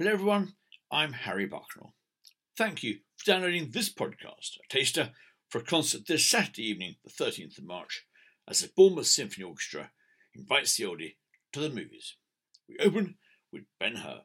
Hello everyone, I'm Harry Bucknell. Thank you for downloading this podcast, a taster for a concert this Saturday evening, the 13th of March, as the Bournemouth Symphony Orchestra invites the oldie to the movies. We open with Ben-Hur.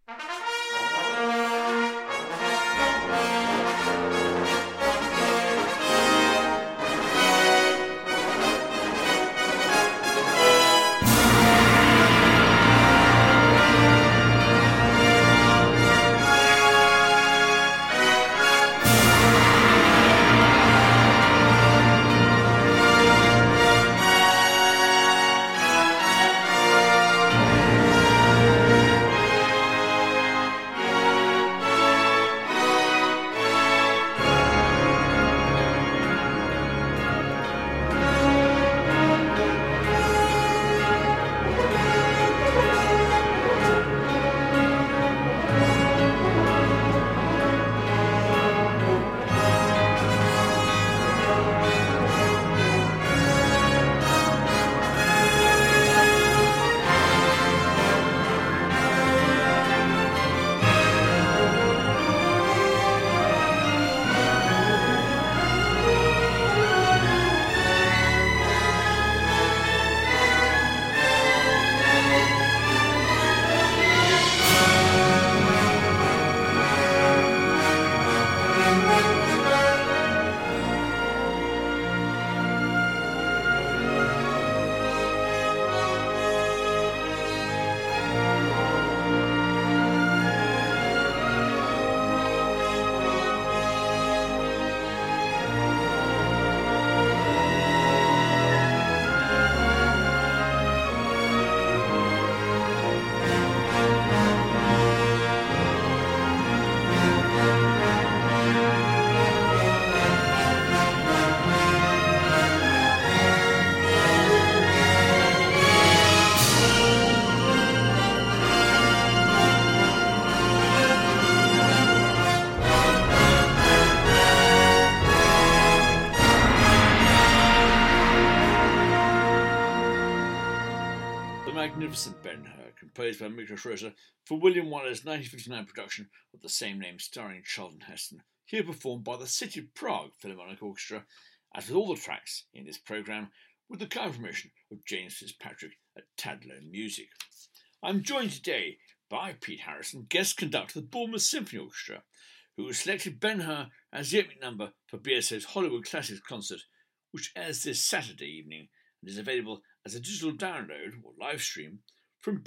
Magnificent Ben-Hur, composed by Miklos Rozsa for William Wyller's 1959 production of the same name starring Charlton Heston, here performed by the City of Prague Philharmonic Orchestra, as with all the tracks in this programme, with the kind permission of James Fitzpatrick at Tadlow Music. I'm joined today by Pete Harrison, guest conductor of the Bournemouth Symphony Orchestra, who has selected Ben-Hur as the opening number for BSO's Hollywood Classics concert, which airs this Saturday evening and is available as a digital download or live stream from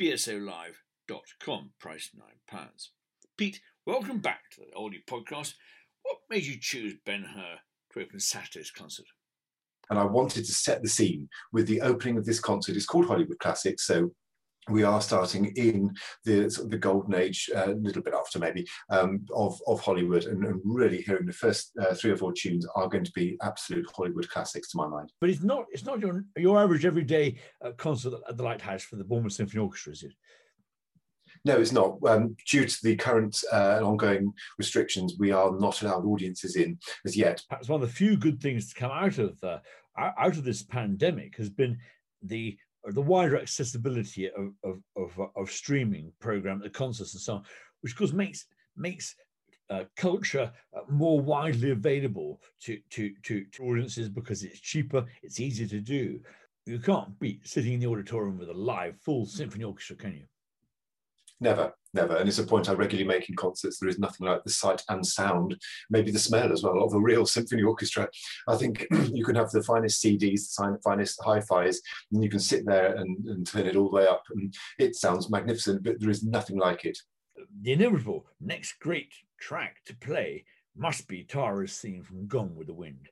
bsolive.com, price £9. Pete, welcome back to the Oldie Podcast. What made you choose Ben-Hur to open Saturday's concert? And I wanted to set the scene with the opening of this concert. It's called Hollywood Classics, so we are starting in the golden age, a little bit after maybe, of Hollywood, and really hearing the first 3 or 4 tunes are going to be absolute Hollywood classics to my mind. But it's not your average everyday concert at the Lighthouse for the Bournemouth Symphony Orchestra, is it? No, it's not. Due to the current and ongoing restrictions, we are not allowed audiences in as yet. Perhaps one of the few good things to come out of this pandemic has been the wider accessibility of streaming programs, the concerts and so on, which of course makes culture more widely available to audiences because it's cheaper, it's easier to do. You can't beat sitting in the auditorium with a live full symphony orchestra, can you? Never. And it's a point I regularly make in concerts. There is nothing like the sight and sound, maybe the smell as well, of a real symphony orchestra. I think you can have the finest CDs, the finest hi-fis, and you can sit there and turn it all the way up. And it sounds magnificent, but there is nothing like it. The inevitable next great track to play must be Tara's theme from Gone with the Wind.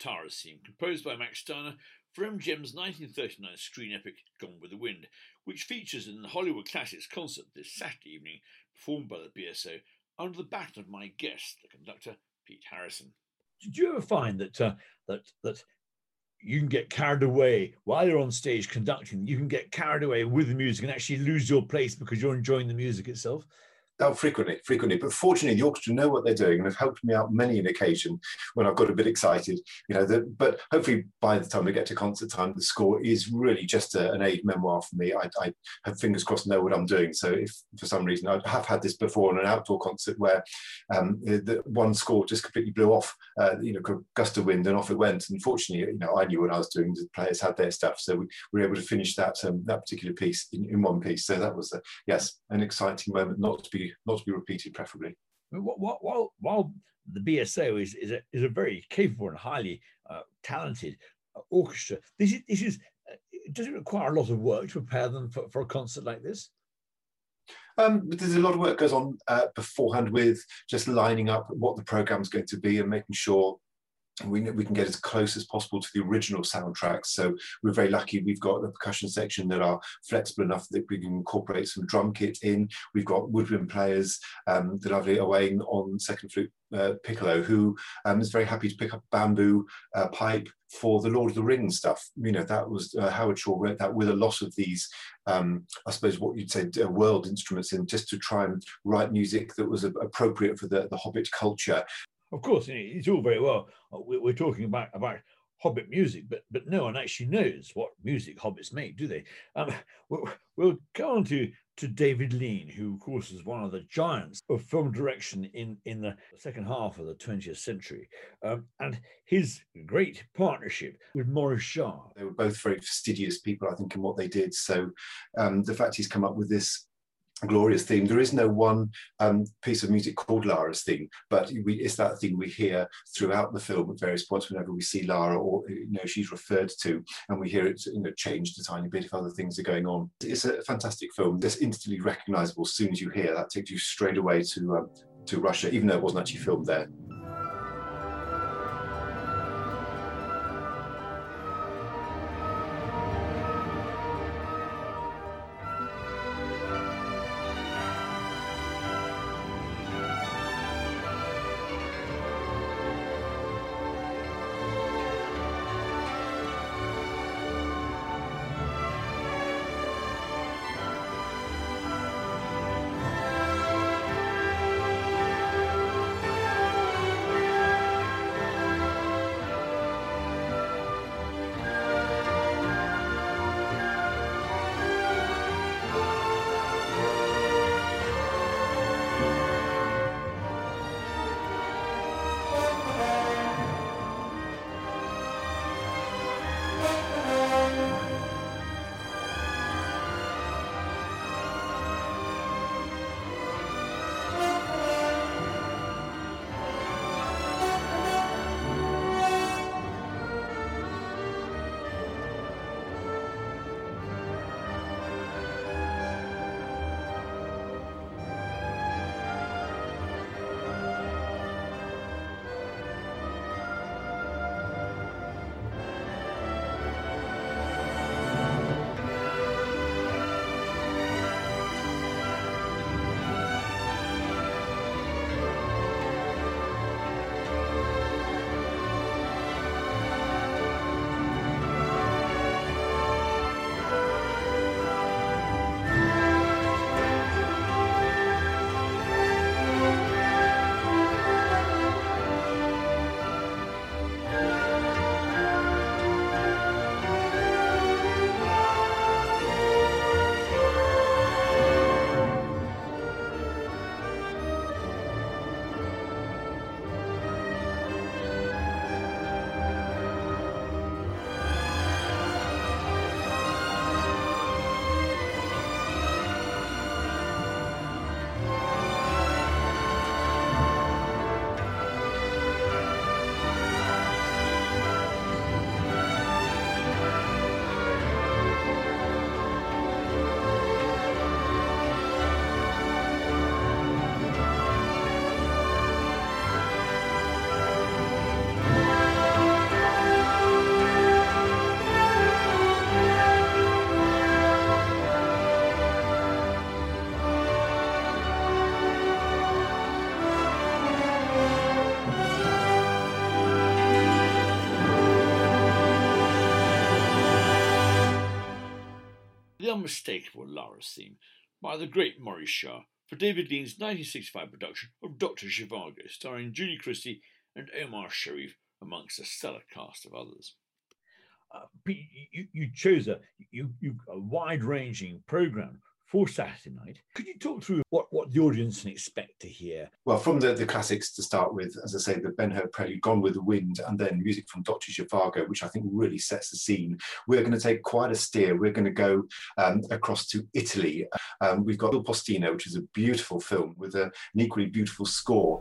Tara's theme, composed by Max Steiner for MGM's 1939 screen epic Gone with the Wind, which features in the Hollywood Classics concert this Saturday evening, performed by the BSO under the baton of my guest, the conductor Pete Harrison. Did you ever find that you can get carried away while you're on stage conducting? You can get carried away with the music and actually lose your place because you're enjoying the music itself? Oh, frequently. But fortunately, the orchestra know what they're doing and have helped me out many an occasion when I've got a bit excited. But hopefully by the time we get to concert time, the score is really just an aid memoir for me. I have fingers crossed know what I'm doing. So if for some reason I have had this before on an outdoor concert where the one score just completely blew off, gust of wind and off it went. And fortunately, I knew what I was doing. The players had their stuff, so we were able to finish that particular piece in one piece. So that was an exciting moment, not to be repeated, preferably. While the BSO is a very capable and highly talented orchestra, this is does it require a lot of work to prepare them for a concert like this? There's a lot of work goes on beforehand with just lining up what the program's going to be and making sure we can get as close as possible to the original soundtracks. So we're very lucky we've got a percussion section that are flexible enough that we can incorporate some drum kit in. We've got woodwind players, the lovely Owain on second flute piccolo, who is very happy to pick up bamboo pipe for the Lord of the Rings stuff. That was Howard Shaw wrote that with a lot of these, I suppose what you'd say, world instruments in, just to try and write music that was appropriate for the Hobbit culture. Of course, it's all very well. We're talking about Hobbit music, but no one actually knows what music hobbits make, do they? We'll go on to David Lean, who, of course, is one of the giants of film direction in the second half of the 20th century, and his great partnership with Maurice Jarre. They were both very fastidious people, I think, in what they did. So the fact he's come up with this glorious theme. There is no one piece of music called Lara's theme, but it's that theme we hear throughout the film at various points whenever we see Lara or she's referred to, and we hear it changed a tiny bit if other things are going on. It's a fantastic film. It's instantly recognisable as soon as you hear that. Takes you straight away to Russia, even though it wasn't actually filmed there. the unmistakable Lara's theme by the great Maurice Shah for David Lean's 1965 production of Dr. Zhivago, starring Julie Christie and Omar Sharif, amongst a stellar cast of others. You chose a wide-ranging programme for Saturday night. Could you talk through what the audience can expect to hear? Well, from the classics to start with, as I say, the Ben Hur Prelude, Gone with the Wind, and then music from Dr. Zhivago, which I think really sets the scene. We're going to take quite a steer. We're going to go across to Italy. We've got Il Postino, which is a beautiful film with an equally beautiful score.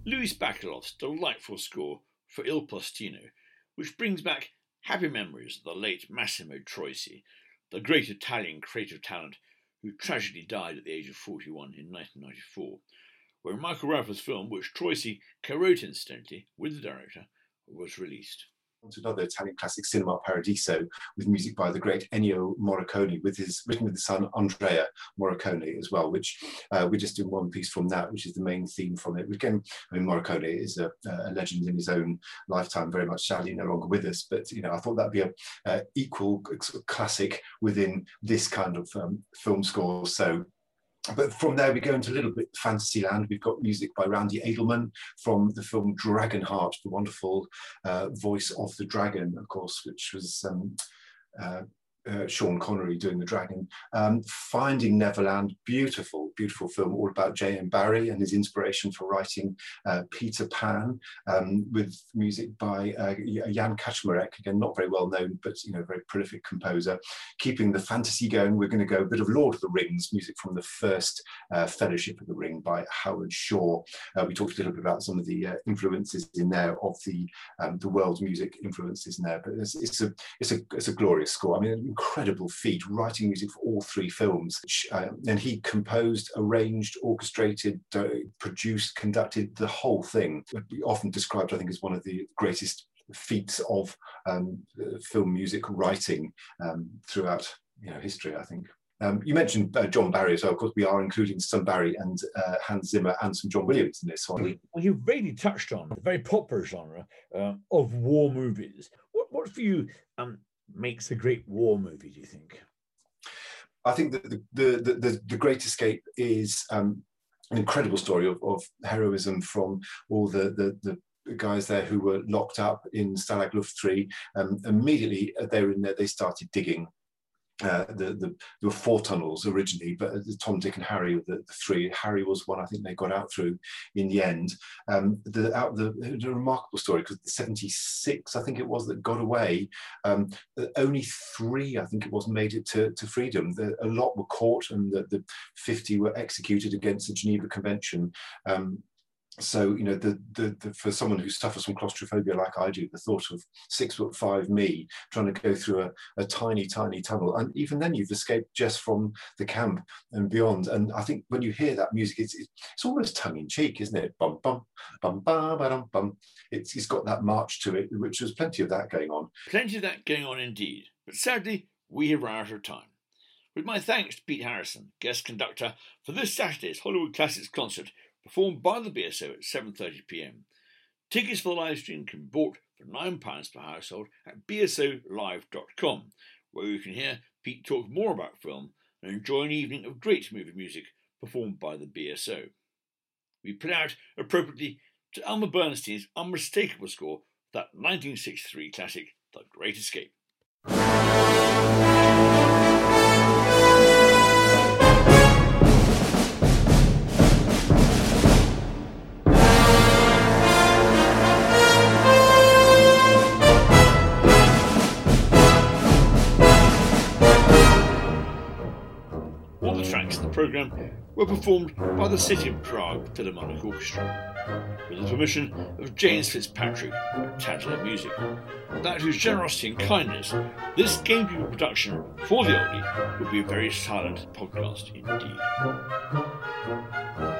Louis Bacalof's delightful score for Il Postino, which brings back happy memories of the late Massimo Troisi, the great Italian creative talent who tragically died at the age of 41 in 1994, when Michael Raffer's film, which Troisi co-wrote incidentally with the director, was released. To another Italian classic, Cinema Paradiso, with music by the great Ennio Morricone, written with his son Andrea Morricone as well, which we're just doing one piece from that, which is the main theme from it. Again, I mean, Morricone is a legend in his own lifetime, very much sadly no longer with us, but I thought that'd be a equal classic within this kind of film score. So. But from there, we go into a little bit fantasy land. We've got music by Randy Edelman from the film Dragonheart, the wonderful voice of the dragon, of course, which was Sean Connery doing the dragon. Finding Neverland, beautiful, beautiful film, all about J.M. Barrie and his inspiration for writing Peter Pan, with music by Jan Kaczmarek, again, not very well known, but very prolific composer. Keeping the fantasy going, we're going to go a bit of Lord of the Rings, music from the first Fellowship of the Ring by Howard Shore. We talked a little bit about some of the influences in there of the world music influences in there, but it's a glorious score. I mean, incredible feat, writing music for all three films. And he composed, arranged, orchestrated, produced, conducted the whole thing. Often described, I think, as one of the greatest feats of film music writing throughout history, I think. You mentioned John Barry, so of course we are including some Barry and Hans Zimmer and some John Williams in this one. Well, you've really touched on the very popular genre of war movies. What for you makes a great war movie, do you think? I think that the Great Escape is an incredible story of heroism from all the guys there who were locked up in Stalag Luft 3. Immediately they were in there, they started digging. There were 4 tunnels originally, but Tom, Dick and Harry were the 3. Harry was one I think they got out through in the end. The remarkable story, because the 76 I think it was that got away, only 3 I think it was made it to freedom. A lot were caught, and the 50 were executed against the Geneva Convention. So for someone who suffers from claustrophobia like I do, the thought of 6'5" me trying to go through a tiny tunnel, and even then you've escaped just from the camp and beyond. And I think when you hear that music, it's almost tongue in cheek, isn't it? Bum bum bum bum bum bum. It's got that march to it, which there's plenty of that going on. Plenty of that going on indeed. But sadly, we have run out of time. With my thanks to Pete Harrison, guest conductor for this Saturday's Hollywood Classics concert, performed by the BSO at 7:30 p.m. Tickets for the live stream can be bought for £9 per household at bsolive.com, where you can hear Pete talk more about film and enjoy an evening of great movie music performed by the BSO. We put out appropriately to Elmer Bernstein's unmistakable score for that 1963 classic, The Great Escape. All the tracks in the programme were performed by the City of Prague Philharmonic Orchestra, with the permission of James Fitzpatrick, Tadler Music, without whose generosity and kindness this Gamekeeper production for the oldie would be a very silent podcast indeed.